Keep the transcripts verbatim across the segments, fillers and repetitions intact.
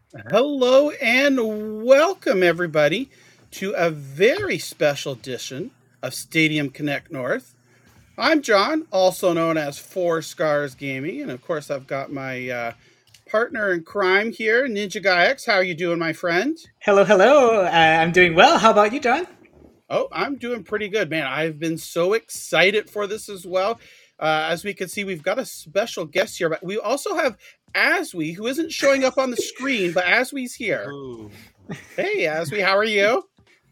Hello and welcome, everybody, to a very special edition of Stadium Connect North. I'm John, also known as Four Scars Gaming, and of course, I've got my uh, partner in crime here, Ninja Guy X. How are you doing, my friend? Hello, hello. Uh, I'm doing well. How about you, John? Oh, I'm doing pretty good, man. I've been so excited for this as well. Uh, as we can see, we've got a special guest here, but we also have Aswe, who isn't showing up on the screen, but Aswe's here. Ooh, Hey, Aswe, how are you?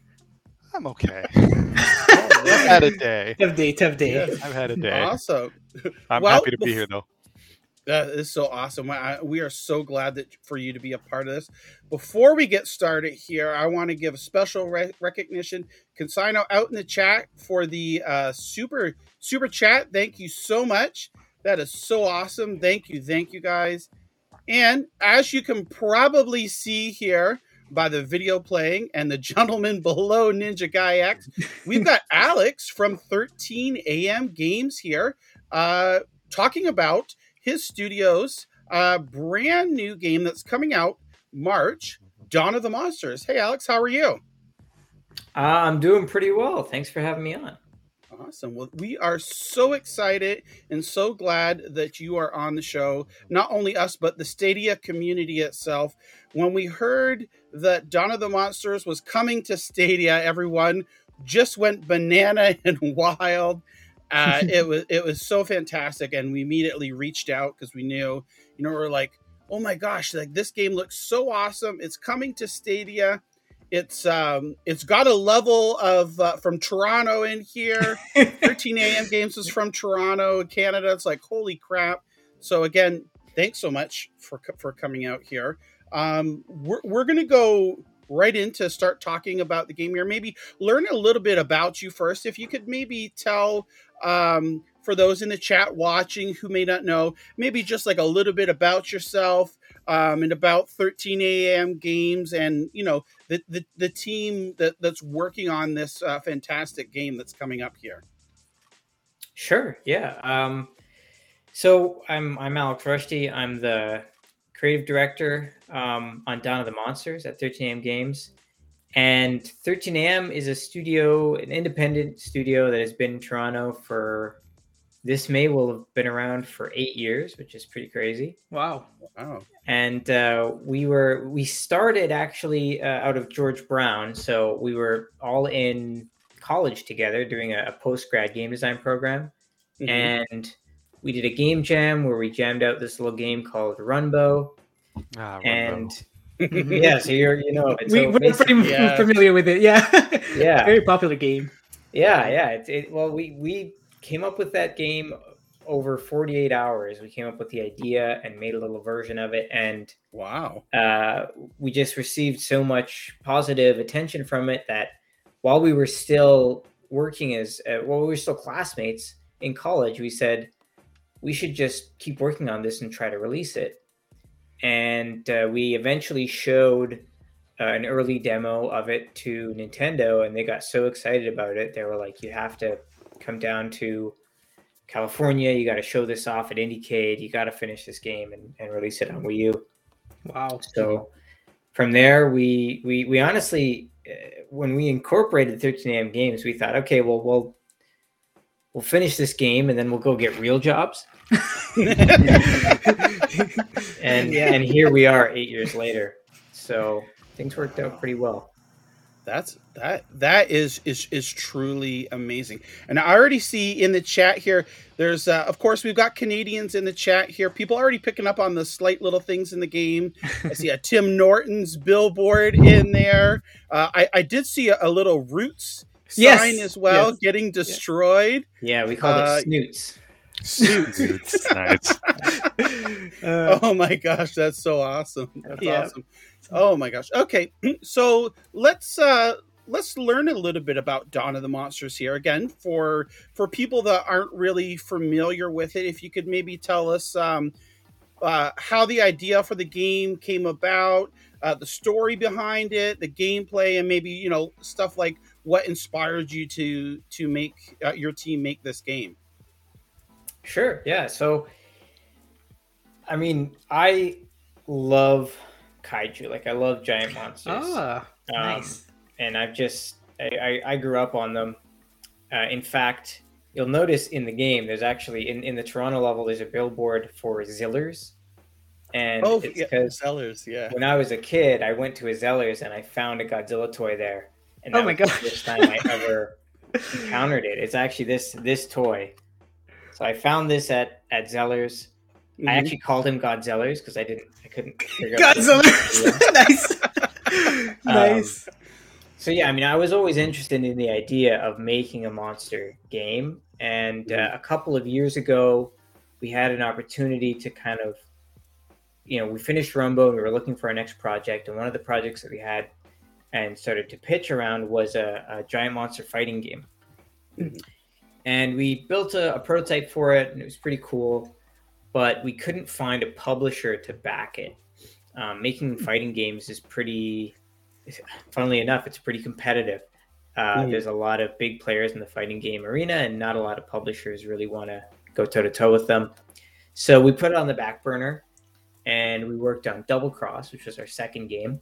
I'm okay. I've had a day. Tough day, tough day. Yeah. I've had a day. Awesome. I'm Well, happy to be bef- here, though. That is so awesome. I, we are so glad that for you to be a part of this. Before we get started here, I want to give a special re- recognition. Consigno out in the chat for the uh, super super chat. Thank you so much. That is so awesome. Thank you, thank you guys. And as you can probably see here by the video playing and the gentleman below Ninja Guy X, we've got Alex from thirteen A M Games here uh, talking about his studio's uh, brand new game that's coming out March, Dawn of the Monsters. Hey, Alex, how are you? Uh, I'm doing pretty well. Thanks for having me on. Awesome. Well, we are so excited and so glad that you are on the show. Not only us, but the Stadia community itself. When we heard that Dawn of the Monsters was coming to Stadia, everyone just went banana and wild. Uh, it was it was so fantastic, and we immediately reached out because we knew, you know, we we're like, oh my gosh, like this game looks so awesome. It's coming to Stadia. It's um it's got a level of uh, from Toronto in here. thirteen A M Games is from Toronto, Canada. It's like holy crap. So again, thanks so much for for coming out here. Um, we're we're gonna go right into start talking about the game here. Maybe learn a little bit about you first. If you could maybe tell um for those in the chat watching who may not know, maybe just like a little bit about yourself. Um, and about thirteen A M Games, and you know the the, the team that, that's working on this uh, fantastic game that's coming up here. Sure, yeah. Um, so I'm I'm Alex Rushdie. I'm the creative director um, on Dawn of the Monsters at thirteen A M Games, and thirteen A M is a studio, an independent studio that has been in Toronto for this May will have been around for eight years, which is pretty crazy. Wow. Wow. And uh, we were we started actually uh, out of George Brown, so we were all in college together doing a, a post grad game design program, mm-hmm. and we did a game jam where we jammed out this little game called Runbow, ah, and yeah, so you're you know it. we, so we're pretty yeah. familiar with it. Yeah, yeah, very popular game. Yeah, yeah. It, it, well, we we came up with that game over forty-eight hours. We came up with the idea and made a little version of it, and wow, uh, we just received so much positive attention from it that while we were still working as uh, while we were still classmates in college, we said we should just keep working on this and try to release it. And uh, we eventually showed uh, an early demo of it to Nintendo, and they got so excited about it. They were like, "You have to come down to California, you got to show this off at IndieCade, you got to finish this game and, and release it on Wii U." Wow. So from there, we we we honestly, uh, when we incorporated thirteen A M Games, we thought, okay, well, we'll we'll finish this game and then we'll go get real jobs. and Yeah. and here we are eight years later. So things worked out pretty well. That's that that is is is truly amazing. And I already see in the chat here, there's uh, of course we've got Canadians in the chat here. People already picking up on the slight little things in the game. I see a Tim Norton's billboard in there. Uh, I I did see a, a little Roots Yes. sign as well, Yes. getting destroyed. Yeah, we called Uh, it Snoots. Suits. Nice. Uh, Oh my gosh, that's so awesome. That's Yeah. awesome. Oh my gosh. Okay, so let's uh let's learn a little bit about Dawn of the Monsters here again for for people that aren't really familiar with it. If you could maybe tell us um uh, how the idea for the game came about, uh, the story behind it, the gameplay, and maybe you know stuff like what inspired you to to make uh, your team make this game. Sure. Yeah. So, I mean, I love kaiju. Like I love giant monsters. Ah, nice. Um, and I've just I, I, I grew up on them. Uh, in fact, you'll notice in the game there's actually in, in the Toronto level there's a billboard for Zillers. And Oh, it's yeah, because sellers, yeah. when I was a kid, I went to a Zellers and I found a Godzilla toy there. And that Oh my was gosh. the first time I ever encountered it. It's actually this this toy. So I found this at, at Zellers. Mhm. I actually called him Godzellers because I didn't I couldn't figure out Godzilla. Nice. Nice. Um, so yeah, I mean, I was always interested in the idea of making a monster game, and uh, a couple of years ago, we had an opportunity to kind of, you know, we finished Rumbo, and we were looking for our next project, and one of the projects that we had and started to pitch around was a, a giant monster fighting game, Mhm. and we built a, a prototype for it, and it was pretty cool, but we couldn't find a publisher to back it. Um, making fighting games is pretty. Funnily enough, it's pretty competitive. Uh, Mhm. There's a lot of big players in the fighting game arena, and not a lot of publishers really want to go toe to toe with them. So we put it on the back burner, and we worked on Double Cross, which was our second game.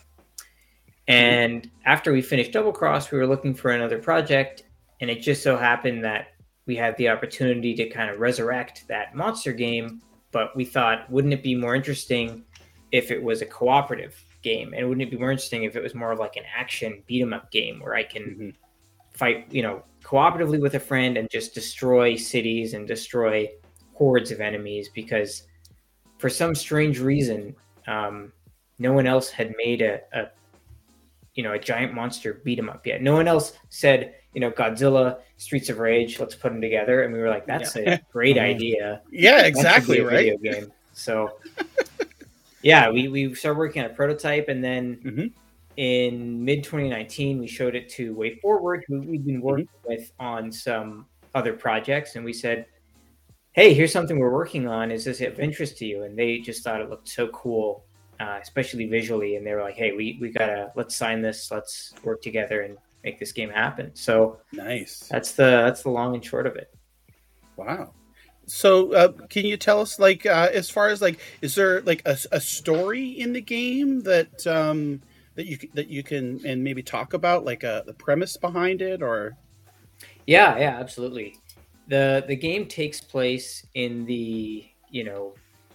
And after we finished Double Cross, we were looking for another project, and it just so happened that we had the opportunity to kind of resurrect that monster game. But we thought, wouldn't it be more interesting if it was a cooperative game, and wouldn't it be more interesting if it was more of like an action beat 'em up game where I can Mhm. fight, you know, cooperatively with a friend and just destroy cities and destroy hordes of enemies? Because for some strange reason, um, no one else had made a, a you know a giant monster beat 'em up yet. No one else said, you know, Godzilla, Streets of Rage, let's put them together. And we were like, that's Yeah. a great Mhm. idea. Yeah, That should exactly, be a right? video game. So yeah, we, we started working on a prototype, and then Mhm. in mid twenty nineteen, we showed it to Way Forward, who we've been working with on some other projects, and we said, hey, here's something we're working on. Is this of interest to you? And they just thought it looked so cool, uh, especially visually, and they were like, hey, we, we gotta, let's sign this, let's work together and make this game happen. So Nice. that's the that's the long and short of it. Wow. So, uh, can you tell us, like, uh, as far as like, is there like a, a story in the game that um, that you c- that you can and maybe talk about, like, uh, the premise behind it, or? Yeah, yeah, absolutely. the The game takes place in the you know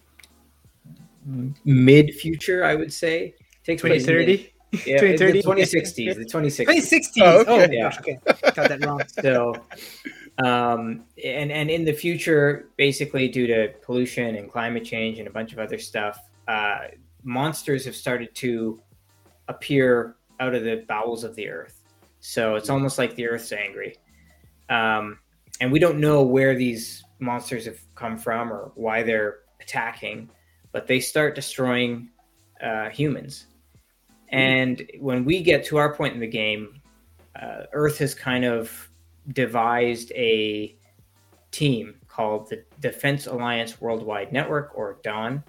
mid future, I would say. It takes twenty place in the- thirty. yeah, twenty thirty? the twenty sixties, the twenty twenty sixties. sixteen. Oh, Oh, okay. Yeah. gosh, okay. Got that wrong. So, um, and and in the future, basically due to pollution and climate change and a bunch of other stuff, uh, monsters have started to appear out of the bowels of the earth. So it's almost like the earth's angry, um, and we don't know where these monsters have come from or why they're attacking, but they start destroying uh, humans. And when we get to our point in the game, uh, Earth has kind of devised a team called the Defense Alliance Worldwide Network, or DAWN,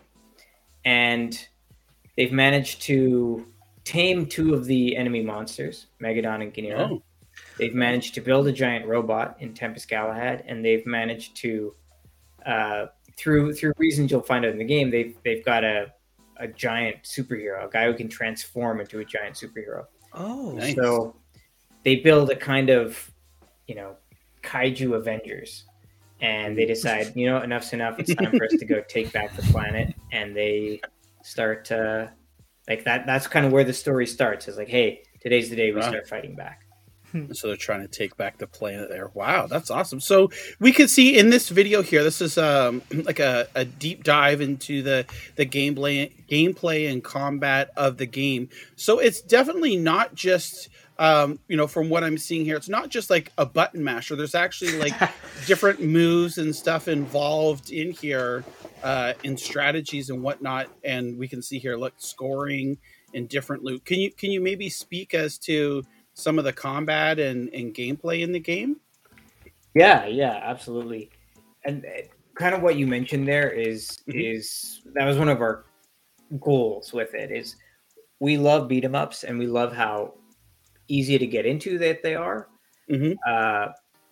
and they've managed to tame two of the enemy monsters, Megadon and Ganira. Oh, They've managed to build a giant robot in Tempest Galahad, and they've managed to, uh, through through reasons you'll find out in the game, they've they've got a a giant superhero, a guy who can transform into a giant superhero. Oh, Nice. So they build a kind of, you know, kaiju Avengers, and they decide, you know, enough's enough. It's time for us to go take back the planet, and they start uh, like that. That's kind of where the story starts. It's like, hey, today's the day we Wow. start fighting back. so they're trying to take back the planet there. Wow, that's awesome. So we can see in this video here, this is um, like a, a deep dive into the the gameplay, gameplay and combat of the game. So it's definitely not just, um, you know, from what I'm seeing here, it's not just like a button masher. There's actually like different moves and stuff involved in here, uh, in strategies and whatnot. And we can see here, look, scoring and different loot. Can you can you maybe speak as to some of the combat and, and gameplay in the game? Yeah, yeah, absolutely. And uh, kind of what you mentioned there is Mhm. is that was one of our goals with it. Is we love beat 'em ups, and we love how easy to get into that they are. Mm-hmm. Uh,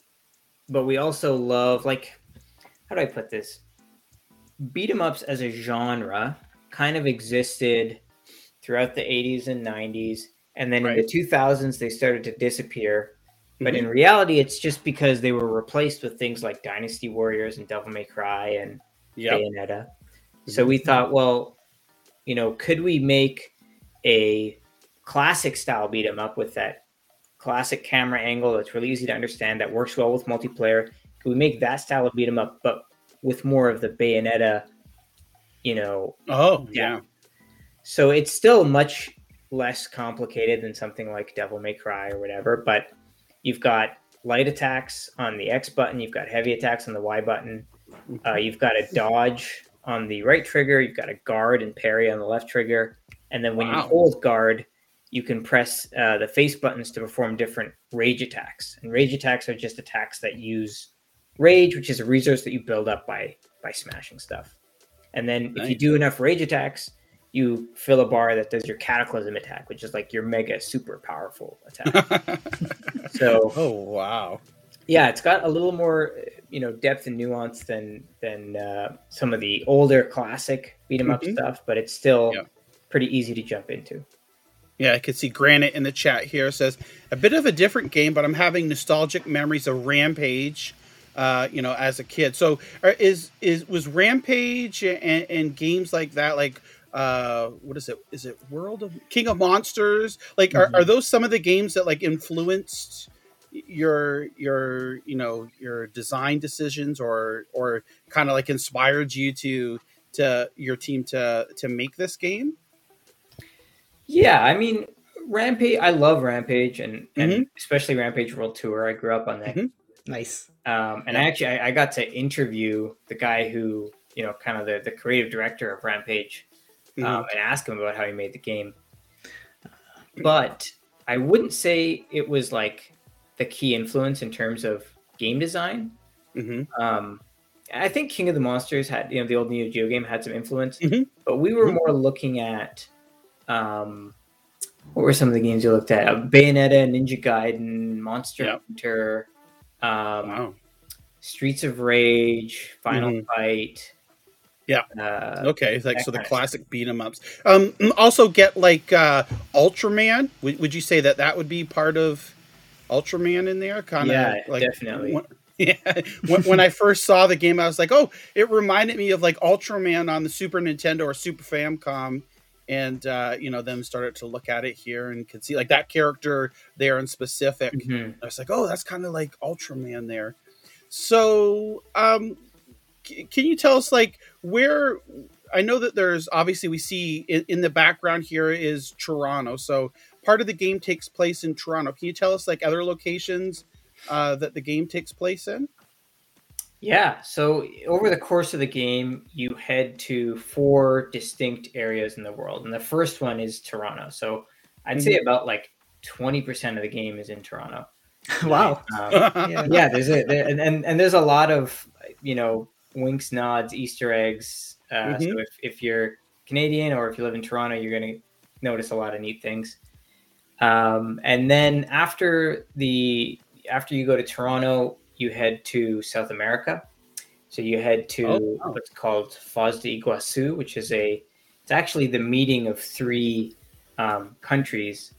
but we also love, like, how do I put this? Beat 'em ups as a genre kind of existed throughout the eighties and nineties, and then Right. in the two thousands they started to disappear. But Mhm. in reality, it's just because they were replaced with things like Dynasty Warriors and Devil May Cry and Yep. Bayonetta. So Mhm. we thought, well, you know, could we make a classic style beat 'em up with that classic camera angle that's really easy to understand, that works well with multiplayer? Could we make that style of beat 'em up, but with more of the Bayonetta, you know? Oh, Yeah. yeah. So it's still much less complicated than something like Devil May Cry or whatever, but you've got light attacks on the X button, you've got heavy attacks on the Y button, uh, you've got a dodge on the right trigger, you've got a guard and parry on the left trigger, and then when Wow. you hold guard, you can press uh, the face buttons to perform different rage attacks. And rage attacks are just attacks that use rage, which is a resource that you build up by by smashing stuff. And then if you Nice. do enough rage attacks, you fill a bar that does your cataclysm attack, which is like your mega super powerful attack. So Oh, wow. yeah, it's got a little more, you know, depth and nuance than than uh, some of the older classic beat 'em up Mhm. stuff, but it's still Yeah. pretty easy to jump into. Yeah, I can see Granite in the chat here says a bit of a different game, but I'm having nostalgic memories of Rampage. Uh, you know, as a kid. So, are, is is was Rampage and, and games like that, like uh, what is it? Is it World of King of Monsters? Like, are, are those some of the games that like influenced your your you know your design decisions, or or kind of like inspired you to to your team to to make this game? Yeah, I mean, Rampage. I love Rampage, and and Mhm. especially Rampage World Tour. I grew up on that, Mhm. Nice. um, and Yeah. I actually I, I got to interview the guy who, you know, kind of the, the creative director of Rampage, um, Mhm. and ask him about how he made the game. But I wouldn't say it was like the key influence in terms of game design. Mhm. Um, I think King of the Monsters had, you know, the old Neo Geo game had some influence, Mhm. but we were Mhm. more looking at, um, what were some of the games you looked at? Uh, Bayonetta, Ninja Gaiden, Monster Yep. Hunter, um, Wow. Streets of Rage, Final Mhm. Fight. Yeah. Uh, Okay, like that so the kind of classic beat 'em ups. Um, also get like uh, Ultraman. Would, would you say that that would be part of Ultraman in there? Kind of Yeah, like definitely. when- yeah. when, when I first saw the game, I was like, oh, it reminded me of like Ultraman on the Super Nintendo or Super Famicom. And uh, you know, then started to look at it here and could see like that character there in specific. Mhm. I was like, oh, that's kind of like Ultraman there. So, um, c- can you tell us like where? I know that there's obviously we see in, in the background here is Toronto. So part of the game takes place in Toronto. Can you tell us like other locations uh, that the game takes place in? Yeah, so over the course of the game, you head to four distinct areas in the world, and the first one is Toronto. So I'd say about like twenty percent of the game is in Toronto. Wow. Um, Yeah. yeah, there's a there, and, and and there's a lot of, you know, winks, nods, Easter eggs. Uh, Mhm. So if, if you're Canadian or if you live in Toronto, you're going to notice a lot of neat things. Um, and then after the after you go to Toronto, you head to South America. So you head to Oh, wow. what's called Foz de Iguazu, which is a it's actually the meeting of three um, countries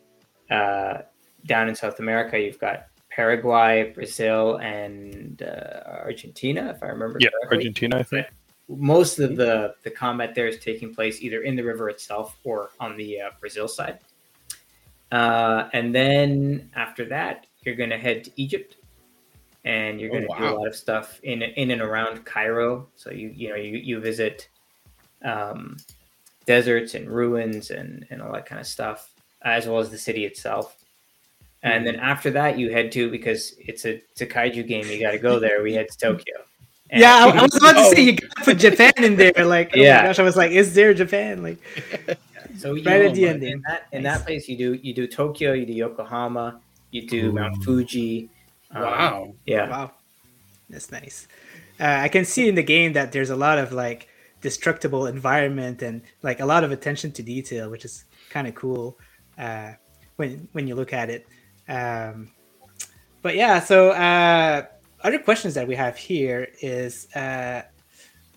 uh, down in South America. You've got Paraguay, Brazil, and uh, Argentina, if I remember Yeah, correctly. Argentina, I think. Most of the, the combat there is taking place either in the river itself or on the uh, Brazil side. Uh, and then after that, you're going to head to Egypt, and you're Oh, going to do a wow. lot of stuff in in and around Cairo. So you you know you you visit um, deserts and ruins and and all that kind of stuff, as well as the city itself. And then after that, you head to, because it's a it's a kaiju game, you got to go there. We head to Tokyo. And- Yeah, I, I was about to Oh. say you gotta put Japan in there. Like, oh Yeah. my gosh, I was like, is there Japan? Like, So you, right at the my- ending. in that in Nice. that place, you do you do Tokyo, you do Yokohama, you do Ooh. Mount Fuji. um, Wow. yeah. Wow, that's nice. Uh, I can see in the game that there's a lot of like destructible environment and like a lot of attention to detail, which is kind of cool uh, when when you look at it. Um, but yeah, so uh, other questions that we have here is uh,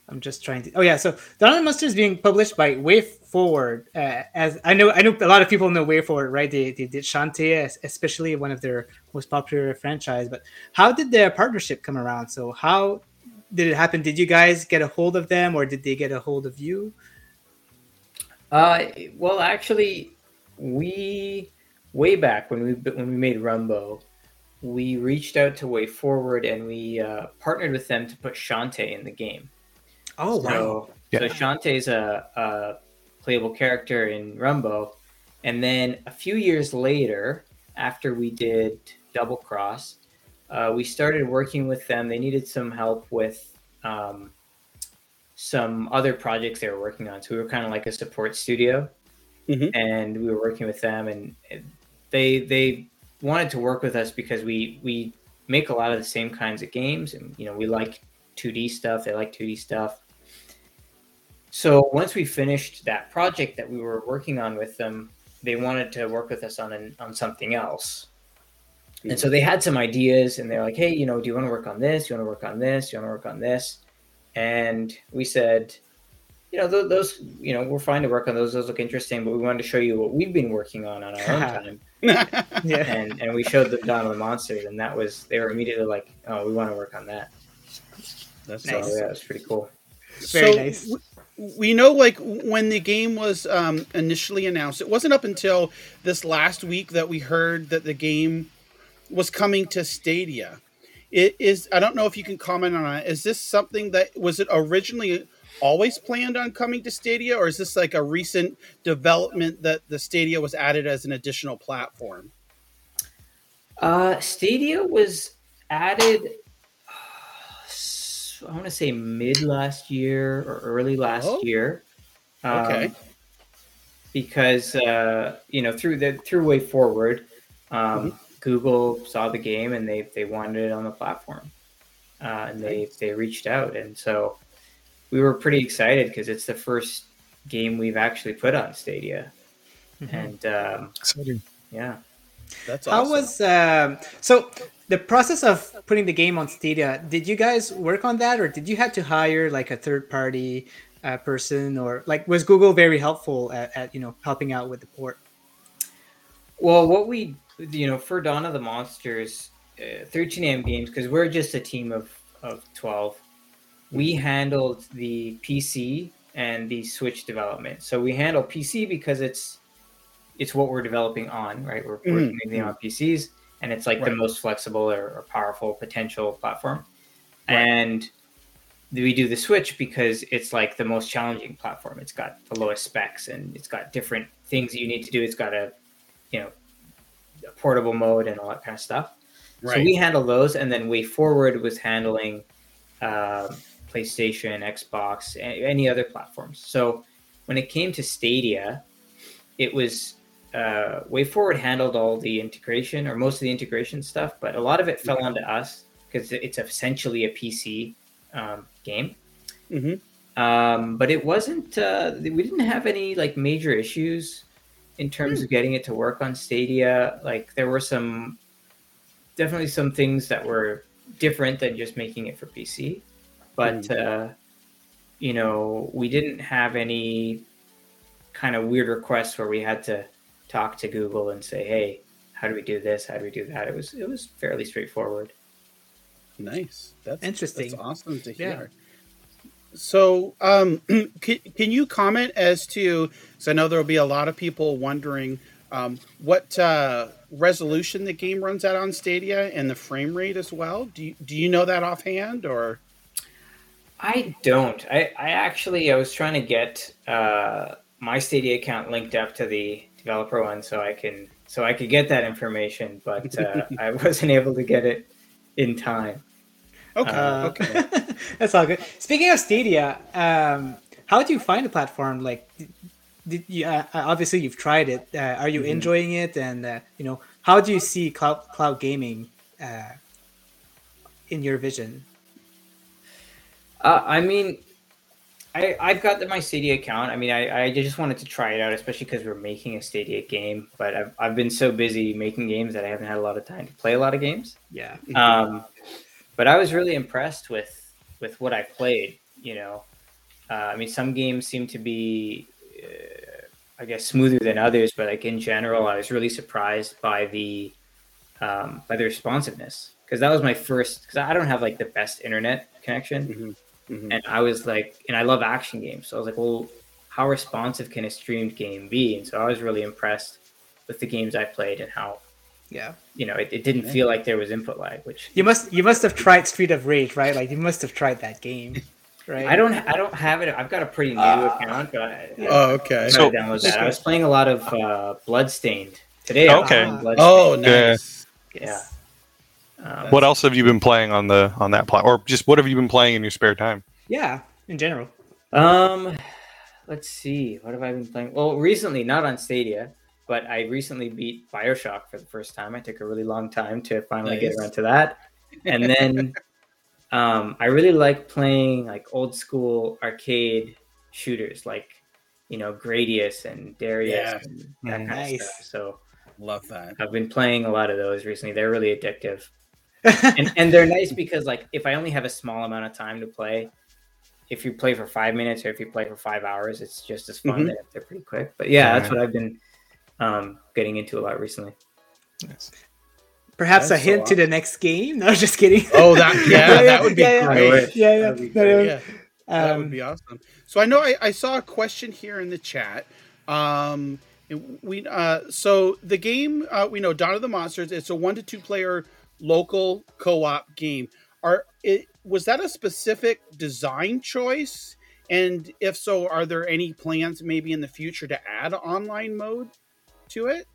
I'm just trying to. Oh yeah, so Dawn of the Monsters is being published by WayForward. Uh, as I know, I know a lot of people know WayForward, right? They they did Shantae, especially one of their most popular franchise. But how did their partnership come around? So how did it happen? Did you guys get a hold of them, or did they get a hold of you? Uh, well, actually, we way back when we when we made Rumbo, we reached out to WayForward and we uh, partnered with them to put Shantae in the game. Oh so, wow! Yeah. So Shantae's a, a playable character in Rumbo, and then a few years later, after we did Double Cross, uh, we started working with them. They needed some help with um, some other projects they were working on. So we were kind of like a support studio, Mhm. and we were working with them, and they they wanted to work with us because we we make a lot of the same kinds of games, and you know we like two D stuff. They like two D stuff. So once we finished that project that we were working on with them, they wanted to work with us on an, on something else. And so they had some ideas, and they're like, "Hey, you know, do you want to work on this? Do you want to work on this? Do you want to work on this?" And we said, "You know, th- those, you know, we're fine to work on those. Those look interesting, but we wanted to show you what we've been working on on our own time." Yeah, And and we showed them Dawn of the Monsters, and that was they were immediately like, "Oh, we want to work on that." That's So Nice. yeah, it was pretty cool. Very so nice. w- we know, like, when the game was um, initially announced, it wasn't up until this last week that we heard that the game was coming to Stadia. It is. I don't know if you can comment on it. Is this something that was it originally always planned on coming to Stadia, or is this like a recent development that the Stadia was added as an additional platform? Uh, Stadia was added. I want to say mid last year or early last Oh, year. Um, okay. Because uh, you know through the through Way Forward, um, Mhm. Google saw the game and they they wanted it on the platform, uh, and they they reached out, and so we were pretty excited because it's the first game we've actually put on Stadia, Mhm. and um, Exciting. yeah. That's How awesome. was um, so the process of putting the game on Stadia? Did you guys work on that, or did you have to hire like a third party uh, person, or like was Google very helpful at, at you know helping out with the port? Well, what we, you know, for Dawn of the Monsters, uh, thirteen A M Games, because we're just a team of, of twelve, we handled the P C and the Switch development. So we handle P C because it's it's what we're developing on, right? We're Mhm. working anything on P Cs, and it's like the Right. most flexible or, or powerful potential platform. Right. And we do the Switch because it's like the most challenging platform. It's got the lowest specs, and it's got different things that you need to do. It's got a, you know, a portable mode and all that kind of stuff. So Right. we handle those, and then Way Forward was handling um PlayStation, Xbox, a- any other platforms. So when it came to Stadia, it was uh, Way Forward handled all the integration or most of the integration stuff, but a lot of it fell onto us because it's essentially a P C um, game. Mhm. Um, but it wasn't. Uh, we didn't have any like major issues in terms of getting it to work on Stadia. Like there were some, definitely some things that were different than just making it for P C. But uh, you know, we didn't have any kind of weird requests where we had to talk to Google and say, "Hey, how do we do this? How do we do that?" It was it was fairly straightforward. Nice. That's Interesting. That's awesome to Yeah. hear. So, um, can, can you comment as to? So I know there will be a lot of people wondering um, what uh, resolution the game runs at on Stadia and the frame rate as well. Do you, do you know that offhand or? I don't. I, I actually I was trying to get uh, my Stadia account linked up to the developer one so I can so I could get that information, but uh, I wasn't able to get it in time. Okay. Uh, okay. That's all good. Speaking of Stadia, um, how do you find the platform? Like, did, did you uh, obviously you've tried it? Uh, are you Mhm. enjoying it? And uh, you know, how do you see cloud cloud gaming uh, in your vision? Uh, I mean, I I've got the, my Stadia account. I mean, I, I just wanted to try it out, especially because we're making a Stadia game. But I've I've been so busy making games that I haven't had a lot of time to play a lot of games. Yeah. Um, but I was really impressed with with what I played. You know, Uh, I mean, some games seem to be, uh, I guess, smoother than others, but like in general, I was really surprised by the um, by the responsiveness, because that was my first. Because I don't have like the best internet connection, Mm-hmm. Mm-hmm. and I was like, and I love action games, so I was like, well, how responsive can a streamed game be? And so I was really impressed with the games I played and how, Yeah. you know, it, it didn't feel like there was input lag, which You must you must have tried Street of Rage, right? Like you must have tried that game, right? I don't I don't have it. I've got a pretty new Ah. account, but I, Oh, okay. I So- gotta download that. I was playing a lot of uh, Bloodstained today. I was Okay. playing Bloodstained. Oh, nice. yeah. Um, What else have you been playing on the on that platform, or just what have you been playing in your spare time? Yeah, in general. Um, let's see. What have I been playing? Well, recently, not on Stadia, but I recently beat BioShock for the first time. I took a really long time to finally get Nice. around to that. And then um, I really like playing like old school arcade shooters, like, you know, Gradius and Darius Yeah. and that kind Nice. of stuff. So Love that. I've been playing a lot of those recently. They're really addictive. and, and they're nice because, like, if I only have a small amount of time to play, if you play for five minutes or if you play for five hours, it's just as fun. Mhm. They're, they're pretty quick. But yeah, that's Yeah. what I've been um, getting into a lot recently. Perhaps That's a so hint to the next game. No, just kidding. Oh, that yeah, that would be yeah, yeah. I great. wish. Yeah, yeah. That'd be No, no, great. Yeah, that Um, would be awesome. So I know I, I saw a question here in the chat. Um, we uh, so the game uh, we know Dawn of the Monsters. It's a one to two player local co-op game. Are it was that a specific design choice? And if so, are there any plans maybe in the future to add online mode to it?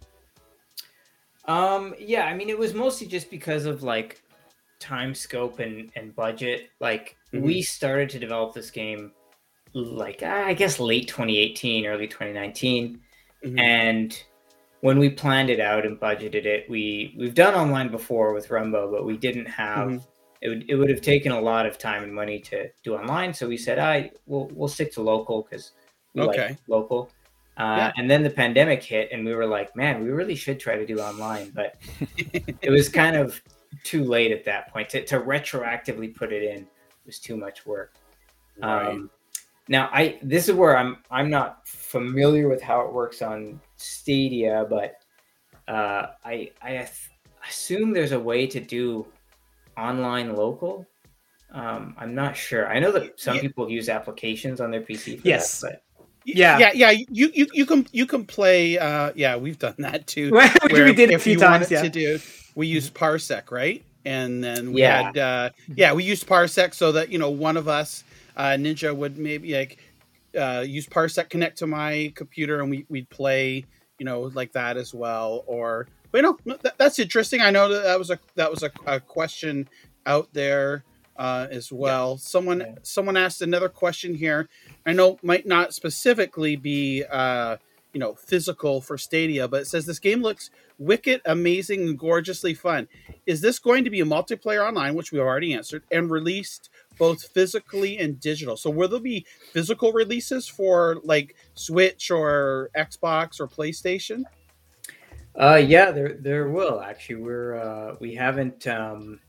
Um, yeah, I mean, it was mostly just because of like time scope and, and budget. Like Mhm. we started to develop this game like I guess late twenty eighteen, early twenty nineteen. Mhm. And when we planned it out and budgeted it, we we've done online before with Rumbo, but we didn't have Mhm. it would it would have taken a lot of time and money to do online. So we said, I we'll we'll stick to local because we Okay. like local. Uh, Yeah. And then the pandemic hit, and we were like, man, we really should try to do online, but it was kind of too late at that point to, to retroactively put it in. Was too much work. Right. Um, now, I this is where I'm I'm not familiar with how it works on Stadia, but uh, I I th- assume there's a way to do online local. Um, I'm not sure. I know that some Yeah. people use applications on their P C for Yes. that, Yeah. yeah, yeah. You you you can you can play. Uh, yeah, we've done that too. we where did a if few you times. wanted Yeah. to do, we used Parsec, right? And then we Yeah. had, uh, yeah, we used Parsec so that you know one of us, uh, Ninja, would maybe like uh, use Parsec, connect to my computer, and we we'd play, you know, like that as well. Or, but no, no that, that's interesting. I know that that was a that was a, a question out there uh, as well. Someone Yeah. someone asked another question here. I know might not specifically be uh, you know physical for Stadia, but it says this game looks wicked, amazing, and gorgeously fun. Is this going to be a multiplayer online, which we've already answered, and released both physically and digital? So will there be physical releases for like Switch or Xbox or PlayStation? Uh, yeah, there there will actually. We're uh, we haven't um,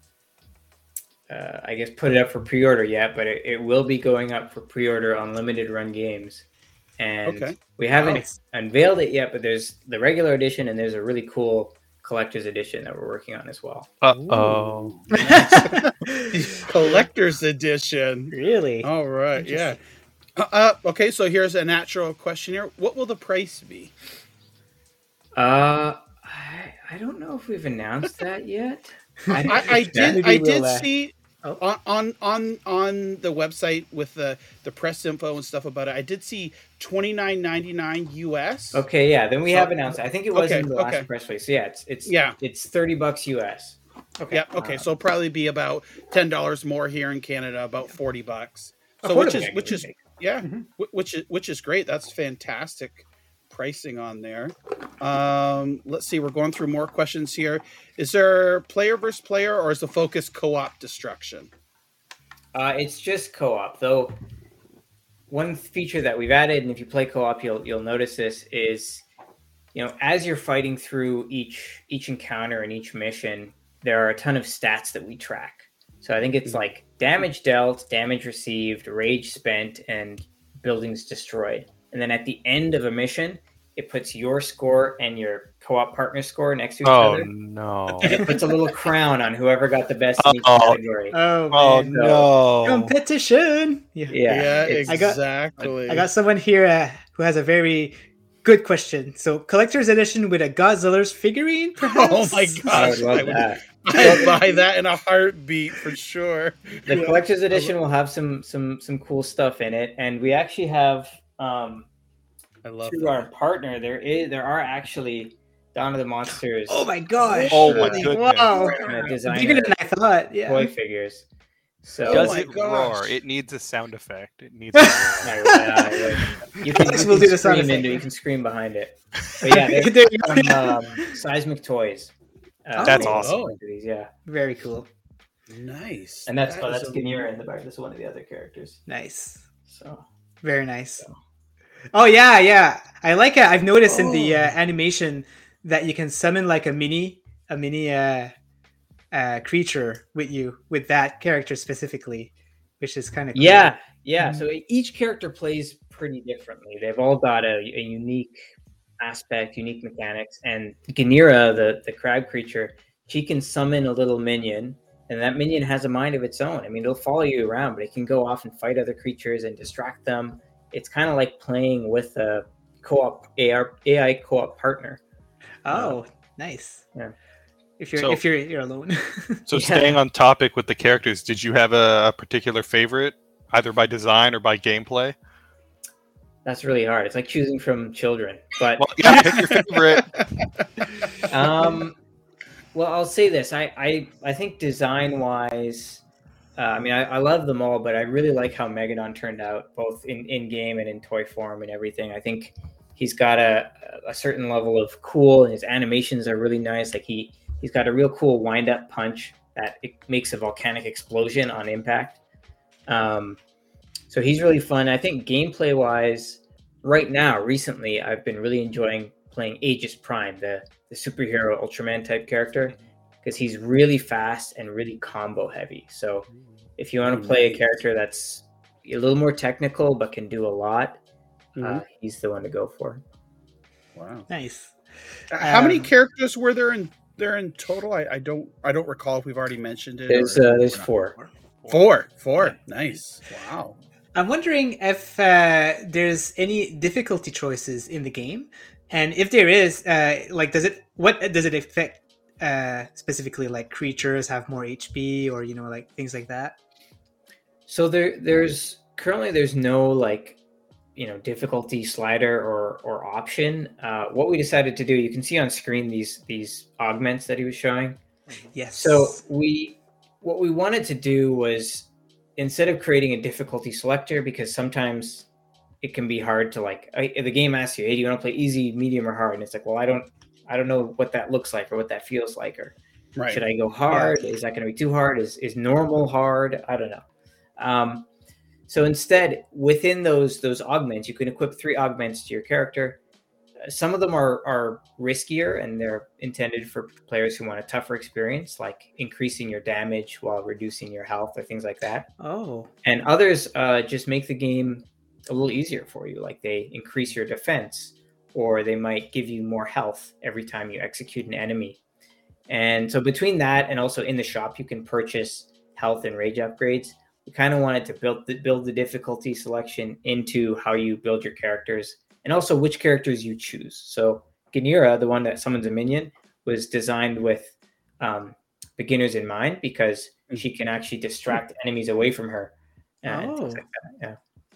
uh, I guess put it up for pre-order yet, but it, it will be going up for pre-order on limited run games. And Okay. we haven't Nice. unveiled it yet, but there's the regular edition and there's a really cool collector's edition that we're working on as well. Uh oh. Collector's edition. Really? All right, yeah. Uh, uh, okay, so here's a natural question here. What will the price be? Uh, I, I don't know if we've announced that yet. I, I did. Maybe I we'll, did uh, see oh. on, on on on the website with the the press info and stuff about it. I did see twenty nine ninety nine U S. Okay, yeah, then we So- have announced it. I think it was okay, in the last okay. press release. So yeah, it's it's Yeah. it's thirty bucks U S. Okay. Yeah. Okay. Uh, So it'll probably be about ten dollars more here in Canada, about forty bucks. So Affordable, which is give which or is take. yeah, Mhm. wh- which is which is great. That's fantastic pricing on there. Um, let's see. We're going through more questions here. Is there player versus player, or is the focus co-op destruction? Uh, it's just co-op, though. One feature that we've added, and if you play co-op, you'll you'll notice this is, you know, as you're fighting through each each encounter and each mission, there are a ton of stats that we track. So I think it's like damage dealt, damage received, rage spent, and buildings destroyed. And then at the end of a mission, it puts your score and your co-op partner score next to each Oh other. no! And it puts a little crown on whoever got the best in each Oh. category. Oh, Oh man. no! Competition. Yeah. Yeah, Yeah, it's- I got- exactly. I got someone here uh, who has a very good question. So, collector's edition with a Godzilla's figurine, perhaps? Oh my I gosh, would love I would- that. I'd buy that in a heartbeat for sure. The Yeah. collector's edition will have some some some cool stuff in it, and we actually have um, I love through our partner. There is there are actually Dawn of the Monsters. Oh my gosh. Oh my uh, goodness. Wow. uh, designer Bigger than I thought. Yeah. toy figures. So Oh Does my it gosh. roar? It needs a sound effect. It needs. A roar. I- I- you can, you We'll can do the sound scream effect. into you can scream behind it. But yeah, there's There you go. some um, seismic toys. Uh, That's made awesome. into These, yeah, Very cool. Nice. and that's That oh, is that's a- Ganira in the back. That's one of the other characters. Nice. So Very nice. Oh yeah, yeah. I like it. I've noticed in the uh, Oh. animation that you can summon like a mini, a mini uh, uh, creature with you with that character specifically, which is kind of cool. yeah, yeah. Mhm. So each character plays pretty differently. They've all got a, a unique aspect, unique mechanics. And Ganira, the the crab creature, she can summon a little minion, and that minion has a mind of its own. I mean, it'll follow you around, but it can go off and fight other creatures and distract them. It's kind of like playing with a co-op A R, A I co-op partner. Oh, nice. Yeah. If you're So- if you're you're alone. So Yeah. staying on topic with the characters, did you have a, a particular favorite, either by design or by gameplay? That's really hard. It's like choosing from children. But Well, yeah, pick your favorite. um, well, I'll say this. I I, I think design wise, uh, I mean, I, I love them all, but I really like how Megadon turned out, both in, in game and in toy form and everything. I think he's got a, a certain level of cool. His animations are really nice. Like he he's got a real cool wind up punch that it makes a volcanic explosion on impact. Um, so he's really fun. I think gameplay wise, right now, recently, I've been really enjoying playing Aegis Prime, the, the superhero Ultraman type character, because he's really fast and really combo heavy. So if you want to play a character that's a little more technical but can do a lot, uh, he's the one to go for. Wow. Nice. How many Um, characters were there in there in total? I, I don't I don't recall if we've already mentioned it. There's or- uh, there's or not. four. Four. Four. Nice. Wow. I'm wondering if uh, there's any difficulty choices in the game, and if there is, uh, like, does it what does it affect uh, specifically? Like, creatures have more H P, or you know, like things like that. So there there's currently there's no like you know difficulty slider or or option. Uh, what we decided to do, you can see on screen these these augments that he was showing. Yes. So we what we wanted to do was instead of creating a difficulty selector, because sometimes it can be hard to like I, the game asks you, hey, do you want to play easy, medium, or hard? And it's like, well, I don't I don't know what that looks like or what that feels like, or Right. should I go hard? Is that going to be too hard? Is is normal hard? I don't know. Um, so instead, within those those augments, you can equip three augments to your character. Uh, Some of them are are riskier, and they're intended for players who want a tougher experience, like increasing your damage while reducing your health or things like that. oh, And others uh, just make the game a little easier for you, like they increase your defense, or they might give you more health every time you execute an enemy. And so between that and also in the shop, you can purchase health and rage upgrades. We kind of wanted to build the, build the difficulty selection into how you build your characters, and also which characters you choose. So Ganira, the one that summons a minion, was designed with um, beginners in mind, because she can actually distract enemies away from her. And things Oh. like that. Yeah.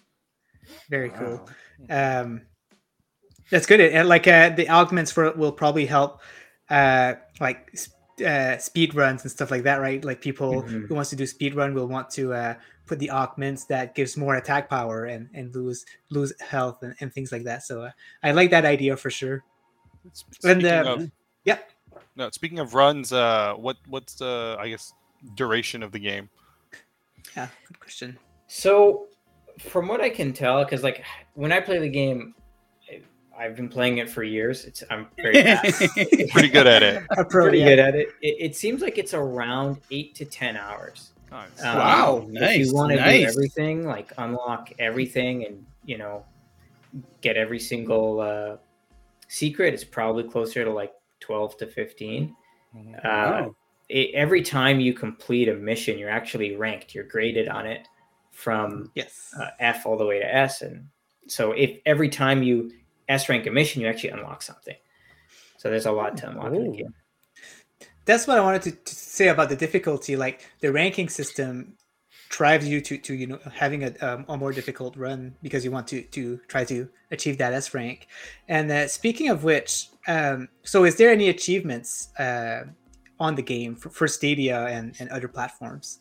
very cool. Wow. Um, that's good. And like uh, the augments for will probably help, uh, like s- uh, speed runs and stuff like that, right? Like people Mhm. who wants to do speed run will want to uh, put the augments that gives more attack power and, and lose lose health and, and things like that. So uh, I like that idea for sure. Speaking And, uh, of, yeah. no, speaking of runs, uh, what what's the I guess duration of the game? Yeah, good question. So, from what I can tell, because like when I play the game, I- I've been playing it for years. It's I'm very fast. Pretty good at it. A pro, pretty yeah. good at it. it. It seems like it's around eight to ten hours. Nice. Um, Wow, If nice, you want to nice. do everything, like unlock everything and, you know, get every single uh, secret, it's probably closer to like twelve to fifteen. Mhm. Uh, Wow. it, every time you complete a mission, you're actually ranked. You're graded on it from Yes. uh, F all the way to S. And so if every time you S rank a mission, you actually unlock something. So there's a lot to unlock in the Oh. game. That's what I wanted to, to say about the difficulty. Like the ranking system drives you to, to you know having a, um, a more difficult run because you want to to try to achieve that S rank. And uh, speaking of which, um, so is there any achievements uh, on the game for, for Stadia and, and other platforms?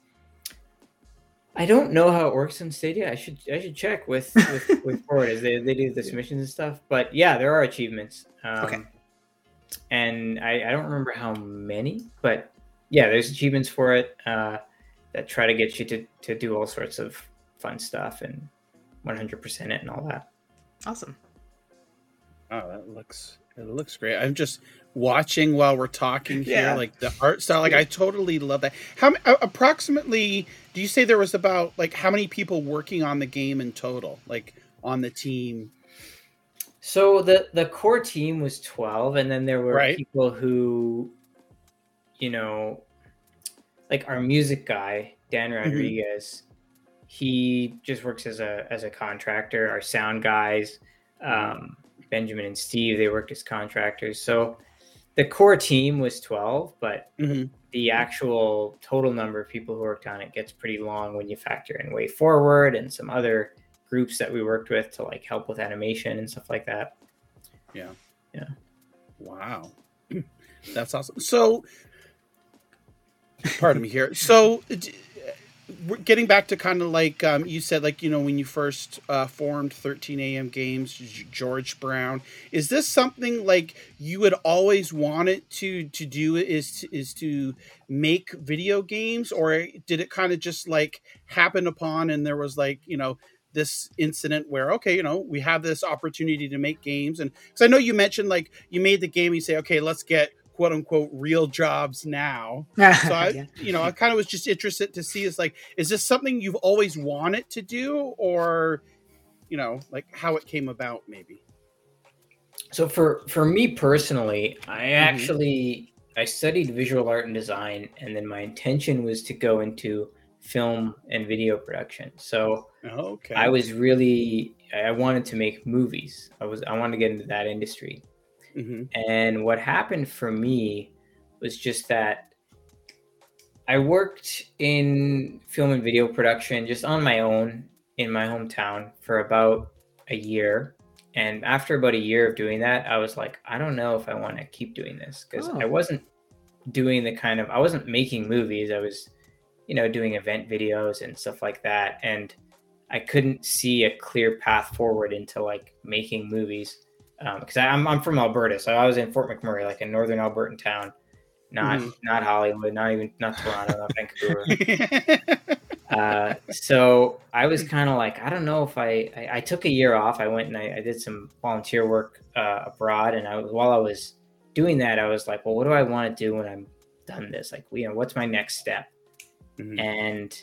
I don't know how it works on Stadia. I should I should check with with, with Forward as they, they do the submissions and stuff. But yeah, there are achievements. Um, Okay. And I, I don't remember how many, but yeah, there's achievements for it uh, that try to get you to, to do all sorts of fun stuff and one hundred percent it and all that. Awesome. Oh, that looks it looks great. I'm just watching while we're talking here, Yeah. like the art style. Like I totally love that. How m- uh, approximately do you say there was about like how many people working on the game in total, like on the team? So the, the core team was twelve, and then there were Right. people who, you know, like our music guy, Dan Rodriguez, he just works as a as a contractor. Our sound guys, um, Benjamin and Steve, they worked as contractors. So the core team was twelve, but Mhm. the actual total number of people who worked on it gets pretty long when you factor in Way Forward and some other groups that we worked with to like help with animation and stuff like that. Yeah. Yeah. Wow. That's awesome. So, pardon me here. So, d- we're getting back to kind of like um, you said, like, you know, when you first uh, formed thirteen A M Games, G- George Brown, is this something like you had always wanted to to do? Is to, is to make video games, or did it kind of just like happen upon, and there was like, you know, this incident where, okay, you know, we have this opportunity to make games? And because I know you mentioned like you made the game, you say, okay, let's get quote unquote real jobs now. So I, Yeah. you know, I kind of was just interested to see is like, is this something you've always wanted to do, or, you know, like how it came about maybe? So for for me personally, I Mhm. actually I studied visual art and design, and then my intention was to go into film and video production. So Okay. I was really I wanted to make movies. I was I wanted to get into that industry. Mhm. And what happened for me was just that I worked in film and video production just on my own in my hometown for about a year. And after about a year of doing that, I was like, I don't know if I want to keep doing this because Oh. I wasn't doing the kind of, I wasn't making movies. I was, you know, doing event videos and stuff like that. And I couldn't see a clear path forward into like making movies. Because um, I'm, I'm from Alberta. So I was in Fort McMurray, like a northern Albertan town. Not Mhm. not Hollywood, not even not Toronto, not Vancouver. Uh, so I was kind of like, I don't know if I, I, I took a year off. I went and I, I did some volunteer work uh, abroad. And I was, while I was doing that, I was like, well, what do I want to do when I'm done this? Like, you know, what's my next step? Mhm. And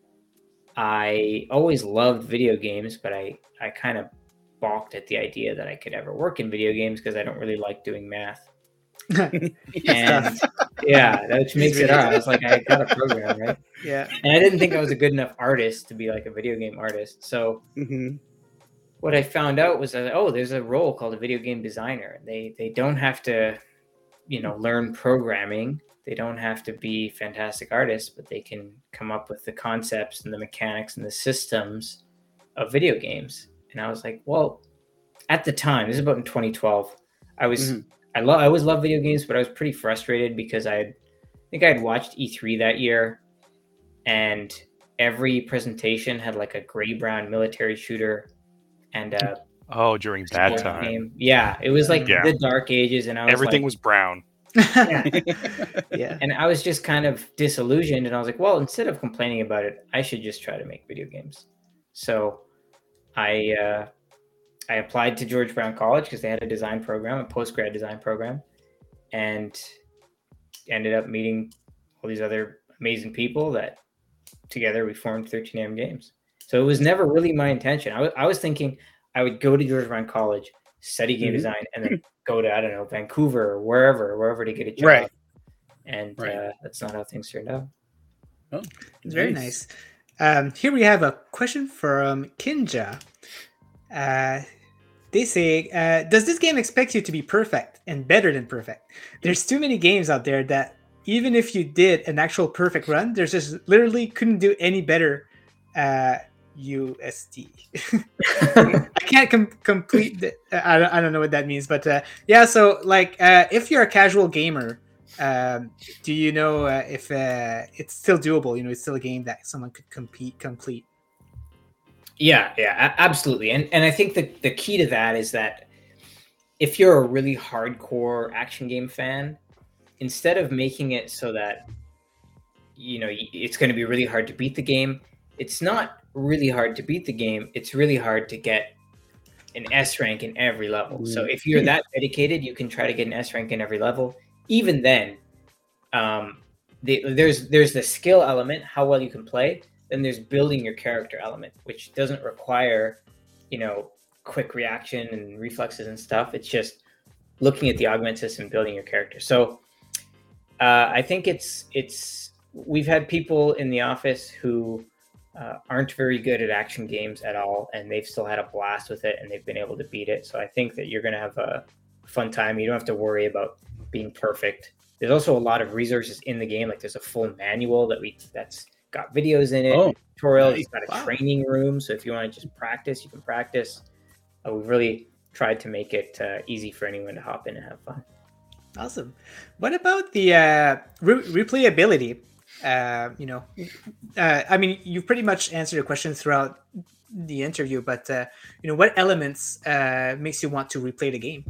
I always loved video games, but I, I kind of balked at the idea that I could ever work in video games because I don't really like doing math. And yeah, that which makes it hard. I was like, I got a program, right? Yeah. And I didn't think I was a good enough artist to be like a video game artist. So Mhm. what I found out was that, oh, there's a role called a video game designer. They they don't have to, you know, learn programming. They don't have to be fantastic artists, but they can come up with the concepts and the mechanics and the systems of video games. And I was like, well, at the time, this is about in twenty twelve, I was Mhm. I love I always loved video games, but I was pretty frustrated because I had, I think I had watched E three that year, and every presentation had like a gray brown military shooter and a Oh, during that sports time, game. Yeah, it was like Yeah. the dark ages, and I was everything like, was brown. yeah. Yeah. And I was just kind of disillusioned, and I was like, well, instead of complaining about it, I should just try to make video games. So I uh, I applied to George Brown College because they had a design program, a post-grad design program, and ended up meeting all these other amazing people that together we formed thirteen A M Games. So it was never really my intention. I, w- I was thinking I would go to George Brown College, study game mm-hmm. design, and then go to, I don't know, Vancouver or wherever, wherever to get a job. Right. And right. Uh, that's not how things turned out. Oh, very nice. Um, here we have a question from Kinja. Uh, they say, uh, does this game expect you to be perfect and better than perfect? There's too many games out there that even if you did an actual perfect run, there's just literally couldn't do any better. Uh, U S D. I can't com- complete. The, I don't. I don't know what that means, but uh, yeah. So, like, uh, if you're a casual gamer, um, do you know uh, if uh, it's still doable? You know, it's still a game that someone could compete complete. Yeah, yeah, absolutely. And and I think the the key to that is that if you're a really hardcore action game fan, instead of making it so that you know it's going to be really hard to beat the game, it's not really hard to beat the game. It's really hard to get an S rank in every level. So if you're that dedicated, you can try to get an S rank in every level. Even then, um, the, there's there's the skill element, how well you can play. Then there's building your character element, which doesn't require, you know, quick reaction and reflexes and stuff. It's just looking at the augment system, building your character. So uh, I think it's it's we've had people in the office who Uh, aren't very good at action games at all, and they've still had a blast with it, and they've been able to beat it. So I think that you're going to have a fun time. You don't have to worry about being perfect. There's also a lot of resources in the game. Like there's a full manual that we that's got videos in it, oh, tutorials. nice. It's got a Wow. training room, so if you want to just practice, you can practice. Uh, we've really tried to make it uh, easy for anyone to hop in and have fun. Awesome. What about the uh, re- replayability? Uh, you know, uh, I mean, you've pretty much answered your question throughout the interview, but uh, you know, what elements uh, makes you want to replay the game?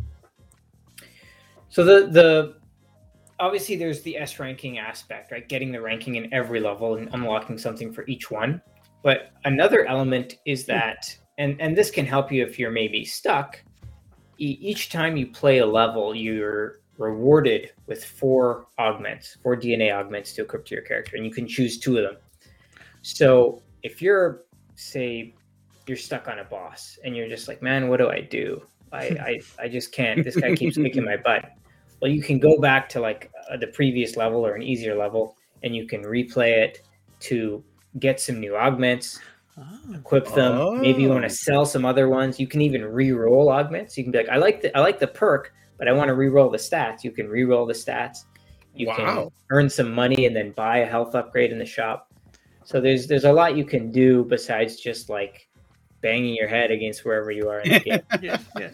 So the the obviously there's the S ranking aspect, right? Getting the ranking in every level and unlocking something for each one. But another element is that, and and this can help you if you're maybe stuck. E- each time you play a level, you're rewarded with four augments, four D N A augments to equip to your character, and you can choose two of them. So if you're, say, you're stuck on a boss and you're just like, man, what do I do? I I, I just can't. This guy keeps kicking my butt. Well, you can go back to like uh, the previous level or an easier level, and you can replay it to get some new augments, oh. equip them. Oh. Maybe you want to sell some other ones. You can even re-roll augments. You can be like, I like the I like the perk, but I want to re-roll the stats. You can re-roll the stats. You wow. can earn some money and then buy a health upgrade in the shop. So there's there's a lot you can do besides just like banging your head against wherever you are in the game. yeah, yeah.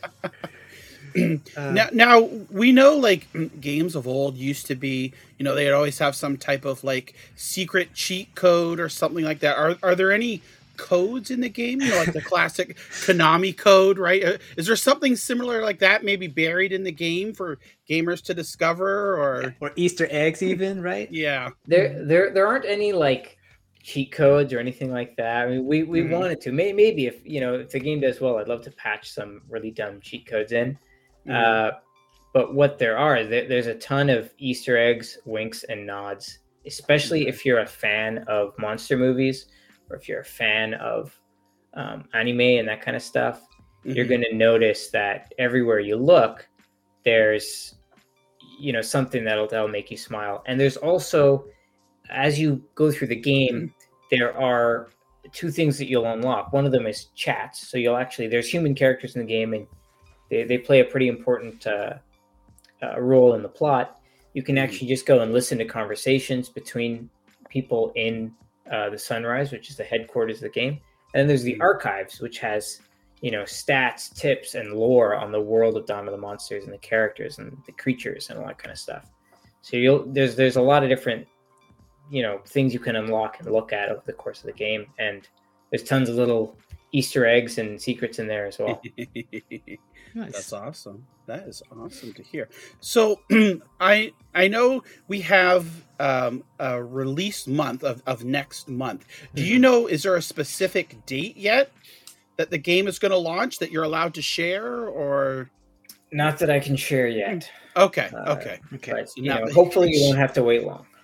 Uh, now, now we know like games of old used to be, you know, they'd always have some type of like secret cheat code or something like that. Are are there any codes in the game? You know, like the classic Konami code, right? Uh, is there something similar like that, maybe buried in the game for gamers to discover, or or Easter eggs, even, right? Yeah, there there there aren't any like cheat codes or anything like that. I mean, we we mm-hmm. wanted to. Maybe, maybe if you know if the game does well, I'd love to patch some really dumb cheat codes in. Mm-hmm. Uh, but what there are, there, there's a ton of Easter eggs, winks, and nods. Especially mm-hmm. if you're a fan of monster movies, or if you're a fan of um, anime and that kind of stuff, mm-hmm. you're going to notice that everywhere you look, there's, you know, something that'll, that'll make you smile. And there's also, as you go through the game, mm-hmm. there are two things that you'll unlock. One of them is chats. So you'll actually, there's human characters in the game, and they, they play a pretty important uh, uh, role in the plot. You can actually just go and listen to conversations between people in Uh, the Sunrise, which is the headquarters of the game. And then there's the Archives, which has, you know, stats, tips, and lore on the world of Dawn of the Monsters and the characters and the creatures and all that kind of stuff. So you'll there's there's a lot of different, you know, things you can unlock and look at over the course of the game. And there's tons of little Easter eggs and secrets in there as well. Nice. That's awesome. That is awesome to hear. So I I know we have um, a release month of, of next month. Do you know, is there a specific date yet that the game is going to launch that you're allowed to share, or? Not that I can share yet. Okay. Uh, okay. Okay. But, you know, hopefully you won't have to wait long.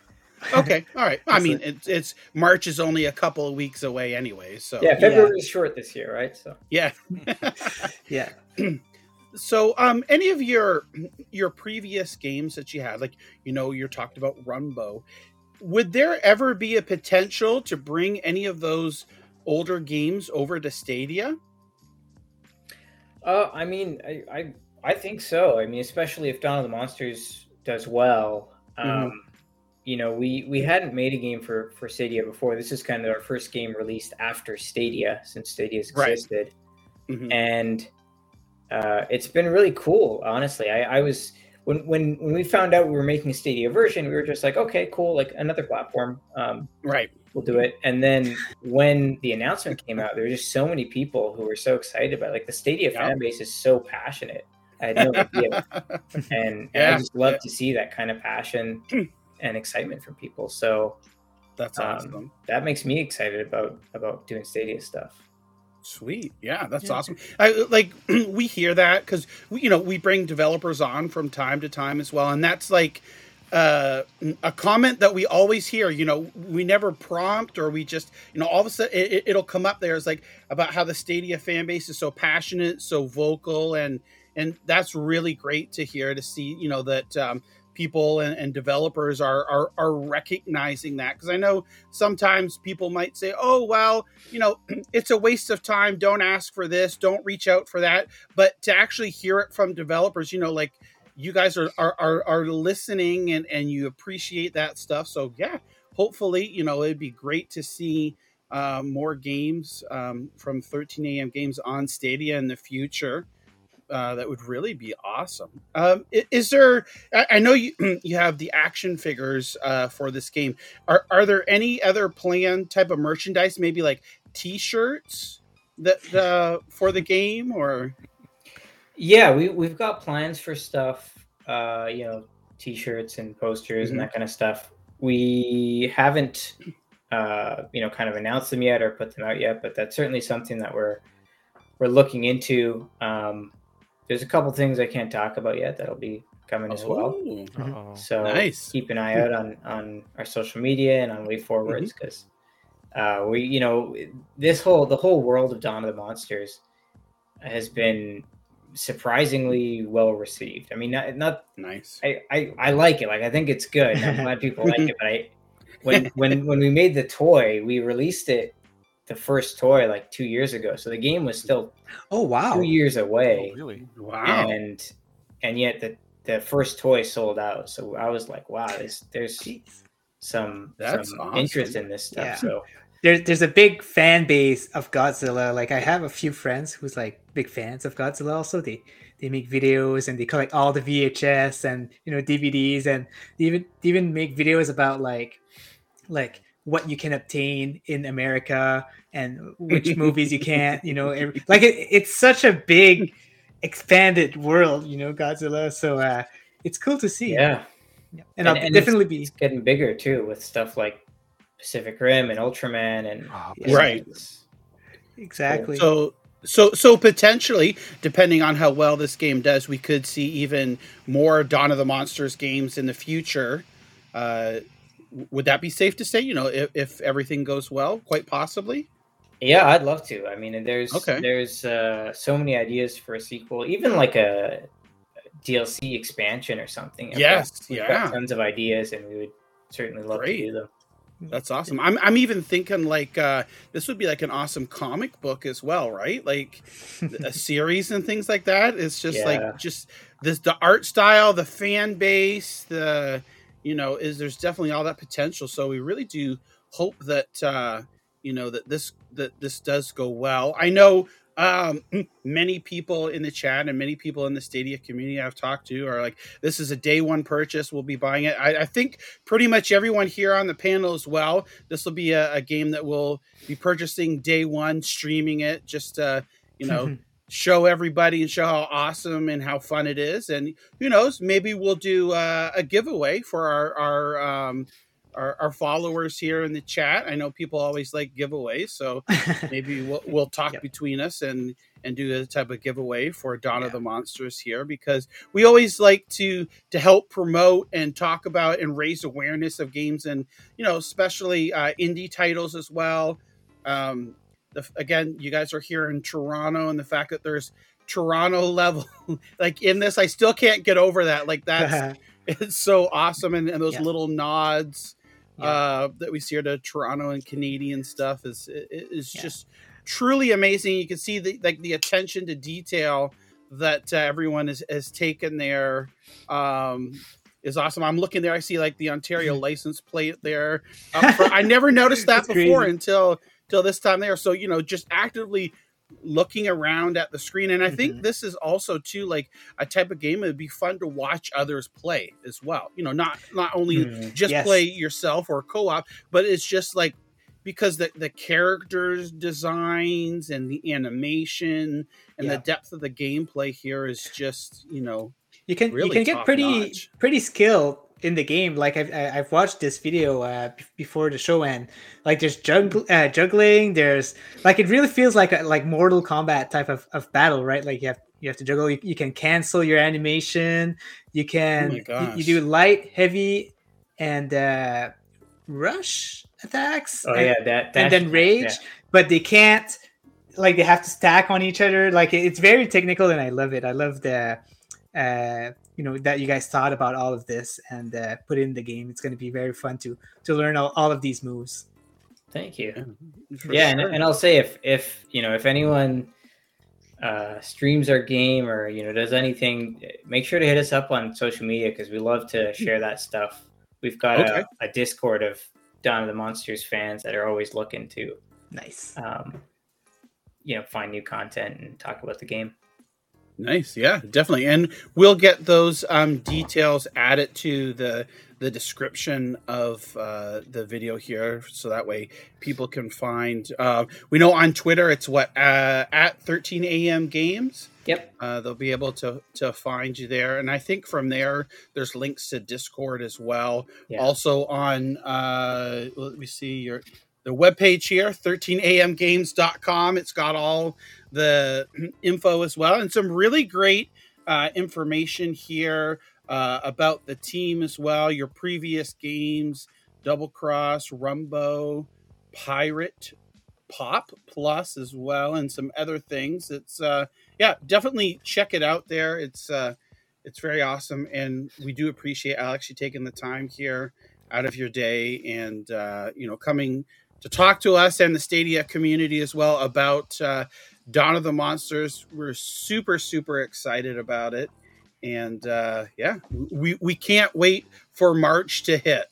Okay, all right. I That's mean, it. it's it's March is only a couple of weeks away anyway, so Yeah, February is short this year, right? So yeah. Yeah. So, um, any of your your previous games that you had, like you know, you talked about Runbow, would there ever be a potential to bring any of those older games over to Stadia? Uh, I mean, I, I I think so. I mean, especially if Dawn of the Monsters does well. Um, Mhm. You know, we we hadn't made a game for for Stadia before. This is kind of our first game released after Stadia, since Stadia's Right. existed, Mhm. and uh, it's been really cool. Honestly, I, I was when when when we found out we were making a Stadia version, we were just like, okay, cool, like another platform. Um, Right. we'll do it. And then when the announcement came out, there were just so many people who were so excited about it. Like the Stadia Yep. fan base is so passionate. I had no idea. And, and Yeah, I just love yeah. to see that kind of passion and excitement from people. So That's um, awesome. that makes me excited about about doing Stadia stuff. Sweet. Yeah, that's Yeah. awesome. I like we hear that because we, you know, we bring developers on from time to time as well, and that's like uh, a comment that we always hear. You know, we never prompt or we just, you know, all of a sudden it, it'll come up there. It's like about how the Stadia fan base is so passionate, so vocal, and and that's really great to hear, to see, you know, that um, people and, and developers are are, are recognizing that, because I know sometimes people might say, oh well, you know, it's a waste of time, don't ask for this, don't reach out for that. But to actually hear it from developers, you know, like you guys are are, are, are listening, and, and you appreciate that stuff. So yeah, hopefully, you know, it'd be great to see uh, more games um, from thirteen A M Games on Stadia in the future. Uh, that would really be awesome. Um, i- is there? I, I know you you have the action figures uh, for this game. Are are there any other planned type of merchandise? Maybe like T-shirts that uh, for the game, or Yeah, we we've got plans for stuff. Uh, you know, T-shirts and posters Mhm. and that kind of stuff. We haven't, uh, you know, kind of announced them yet or put them out yet, but that's certainly something that we're we're looking into. Um, there's a couple things I can't talk about yet that'll be coming as well. Oh, Uh-oh. So nice. keep an eye out on on our social media and on Way Forwards, because uh, we, you know, this whole the whole world of Dawn of the Monsters has been surprisingly well received. I mean, not, not Nice. I, I I like it. Like, I think it's good. I'm glad people like it. But I when when when we made the toy, we released it, the first toy, like two years ago. So the game was still Oh wow. two years away, Oh, really? Wow. and and yet the the first toy sold out. So I was like, wow, there's there's Jeez. some That's some awesome. interest in this stuff. Yeah. So There's there's a big fan base of Godzilla. Like I have a few friends who's like big fans of Godzilla. Also, they they make videos and they collect all the V H S and, you know, D V Ds, and they even they even make videos about like like what you can obtain in America and which movies you can't. You know, every- like it, it's such a big expanded world. You know, Godzilla. So uh, it's cool to see. yeah, Yeah. And, I'll it's- definitely be it's getting bigger too, with stuff like Pacific Rim and Ultraman and Oh, Yeah. Right. it's- exactly. So so so potentially, depending on how well this game does, we could see even more Dawn of the Monsters games in the future. Uh, w- would that be safe to say? You know, if, if everything goes well, quite possibly. Yeah, I'd love to. I mean, there's Okay. there's uh, so many ideas for a sequel, even like a D L C expansion or something. I've got- Yes, we've yeah. got tons of ideas, and we would certainly love Great. to do them. That's awesome. I'm I'm even thinking like uh, this would be like an awesome comic book as well, right? Like a series and things like that. It's just Yeah. like just this the art style, the fan base, the you know is there's definitely all that potential. So we really do hope that uh, you know that this that this does go well. I know um, many people in the chat and many people in the Stadia community I've talked to are like, this is a day one purchase. We'll be buying it. I, I think pretty much everyone here on the panel as well. This will be a, a game that we'll be purchasing day one, streaming it, just to, you know, show everybody and show how awesome and how fun it is. And who knows, maybe we'll do uh, a giveaway for our, our um, our, our followers here in the chat. I know people always like giveaways, so maybe we'll, we'll talk Yep. between us and and do a type of giveaway for Dawn Yeah. of the Monsters here, because we always like to to help promote and talk about and raise awareness of games, and you know, especially uh, indie titles as well. Um, the, again, you guys are here in Toronto, and the fact that there's Toronto level like in this, I still can't get over that. Like that's it's so awesome, and, and those Yeah. little nods Yeah. uh, that we see here to Toronto and Canadian stuff is is Yeah. just truly amazing. You can see the like the attention to detail that uh, everyone has, has taken there um, is awesome. I'm looking there. I see like the Ontario license plate there. Up front. I never noticed that That's before crazy. until until this time there. So you know, just actively looking around at the screen, and I think Mhm. this is also too like a type of game it'd be fun to watch others play as well. You know, not not only Mhm. just Yes. play yourself or co-op, but it's just like because the the characters designs and the animation and Yeah. the depth of the gameplay here is just, you know, You can really you can get top pretty notch. pretty skilled in the game. Like I've I- I've watched this video uh, b- before the show, and like there's jugg- uh, juggling. There's like it really feels like a like Mortal Kombat type of, of battle, right? Like you have you have to juggle. You, you can cancel your animation. You can Oh my you, gosh. you do light, heavy, and uh, rush attacks. Oh and, yeah, that, that and then rage, yeah. but they can't. Like they have to stack on each other. Like it- it's very technical, and I love it. I love the. Uh, you know that you guys thought about all of this and uh, put it in the game. It's going to be very fun to to learn all, all of these moves. Thank you. For yeah, sure. and, and I'll say if if you know if anyone uh, streams our game or you know does anything, make sure to hit us up on social media because we love to share that stuff. We've got Okay. a, a Discord of Dawn of the Monsters fans that are always looking to Nice. um, you know find new content and talk about the game. Nice, yeah, definitely, and we'll get those um, details added to the the description of uh, the video here, so that way people can find. Uh, we know on Twitter it's what uh, at thirteen A M Games. Yep. Uh, they'll be able to to find you there, and I think from there there's links to Discord as well. Yeah. Also on uh, let me see your the webpage here, thirteen A M games dot com. It's got all the info as well, and some really great uh, information here uh, about the team as well. Your previous games, Double Cross, Rumbo, Pirate, Pop Plus as well, and some other things. It's uh, yeah, definitely check it out there. It's uh, it's very awesome, and we do appreciate Alex you taking the time here out of your day and uh, you know coming to talk to us and the Stadia community as well about uh, Dawn of the Monsters. We're super, super excited about it. And uh, yeah, we, we can't wait for March to hit.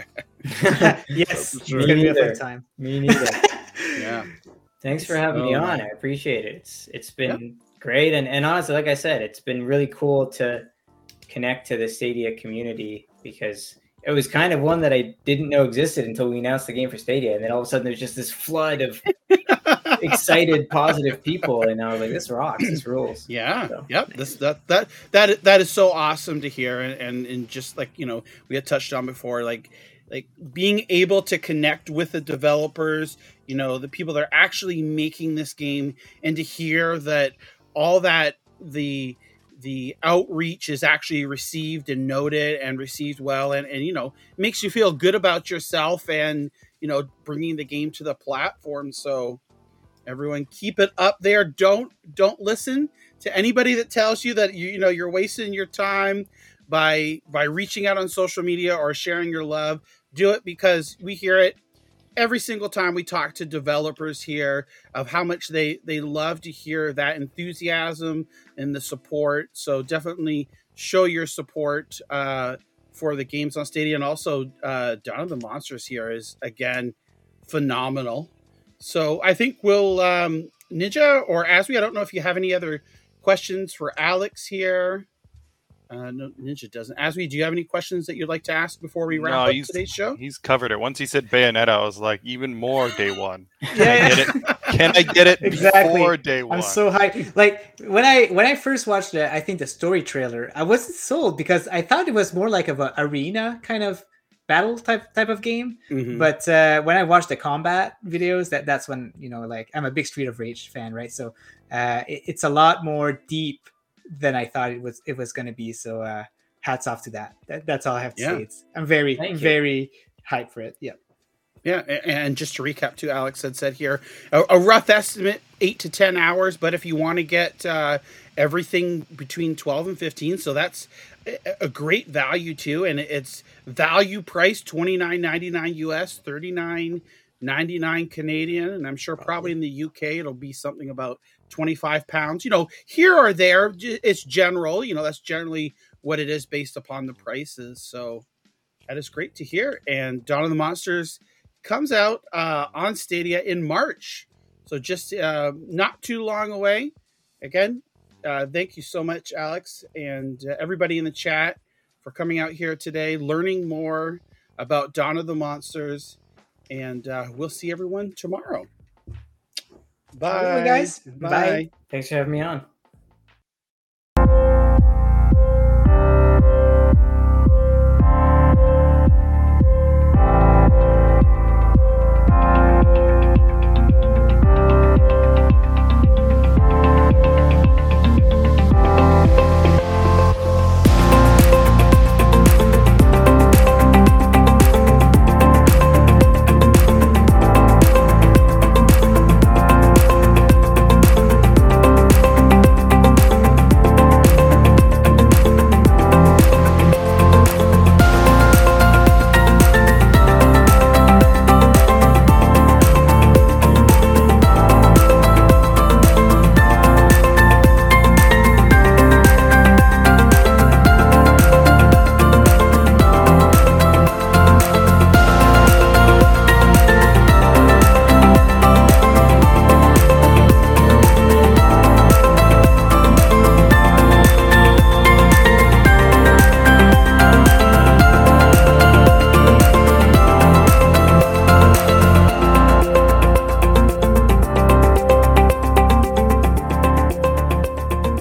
Yes, it's true. going to be a Me neither. fun time. Me neither. Yeah. Thanks for having me Oh, on. man. I appreciate it. It's it's been great, and and honestly, like I said, it's been really cool to connect to the Stadia community because it was kind of one that I didn't know existed until we announced the game for Stadia, and then all of a sudden there's just this flood of excited, positive people, and I was like, "This rocks! This rules!" Yeah. So, Yep. This that that that that is so awesome to hear, and, and and just like you know we had touched on before, like like being able to connect with the developers, you know, the people that are actually making this game, and to hear that all that the the outreach is actually received and noted and received well, and and you know makes you feel good about yourself and you know bringing the game to the platform. So everyone keep it up there. Don't don't listen to anybody that tells you that you you know you're wasting your time by by reaching out on social media or sharing your love. Do it because we hear it every single time we talk to developers here of how much they they love to hear that enthusiasm and the support. So definitely show your support uh, for the games on Stadia, and also uh, Dawn of the Monsters here is again phenomenal. So I think we'll um, Ninja or Aswi. I don't know if you have any other questions for Alex here. Uh, no, Ninja doesn't. Aswi, do you have any questions that you'd like to ask before we wrap No, up he's- today's show? He's covered it. Once he said Bayonetta, I was like, even more day one. Yeah, Get it? Can I get it Exactly. before day one? I'm so hyped. Like when I when I first watched the I think the story trailer, I wasn't sold because I thought it was more like of an arena kind of battle type type of game. Mhm. But uh, when I watch the combat videos, that that's when, you know, like I'm a big Street of Rage fan, right? So uh, it, it's a lot more deep than I thought it was it was going to be. So uh, hats off to that. that. That's all I have to Yeah. say. It's I'm very Thank you. very hyped for it. Yeah. Yeah, a- and just to recap, too, Alex had said here a, a rough estimate eight to ten hours. But if you want to get uh, everything between twelve and fifteen, so that's a, a great value too, and it's value price twenty-nine ninety-nine U S, thirty-nine ninety-nine Canadian, and I'm sure probably in the U K it'll be something about twenty-five pounds. You know, here or there, j- it's general. You know, that's generally what it is based upon the prices. So that is great to hear. And Dawn of the Monsters comes out uh, on Stadia in March, so just uh, not too long away. Again, uh, thank you so much, Alex, and uh, everybody in the chat for coming out here today, learning more about Dawn of the Monsters, and uh, we'll see everyone tomorrow. Bye, Bye, guys. Bye. Bye. Thanks for having me on.